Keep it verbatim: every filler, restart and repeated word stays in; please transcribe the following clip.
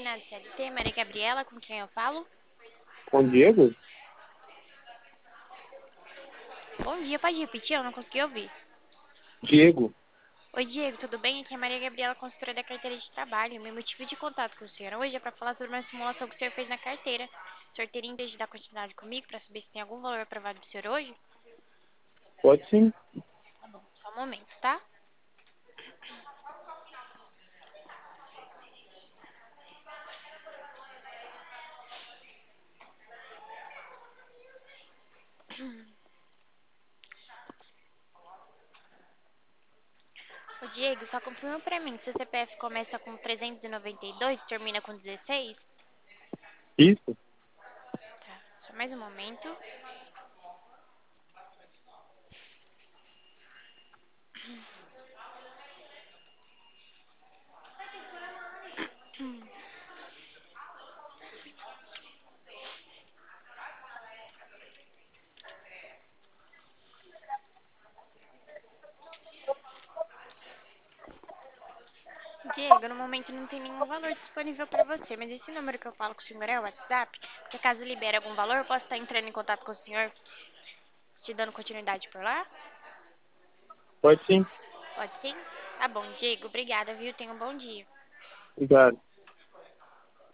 Finado C L T, Maria Gabriela, com quem eu falo? Com Diego? Bom dia, pode repetir? Eu não consegui ouvir. Diego, Oi, Diego, tudo bem? Aqui é a Maria Gabriela, consultora da carteira de trabalho. Meu motivo de contato com o senhor hoje é para falar sobre uma simulação que o senhor fez na carteira. O senhor teria interesse de dar continuidade comigo para saber se tem algum valor aprovado do senhor hoje? pode sim. Tá bom, só um momento, tá? Ô, Diego, só confirma para mim, seu C P F começa com trezentos e noventa e dois e termina com dezesseis? Isso, Tá, só mais um momento. Diego, no momento não tem nenhum valor disponível para você, mas esse número que eu falo com o senhor é o WhatsApp, porque caso libere algum valor, eu posso estar entrando em contato com o senhor, te dando continuidade por lá? pode sim. Pode sim? Tá bom, Diego, obrigada, viu? Tenha um bom dia. Obrigado.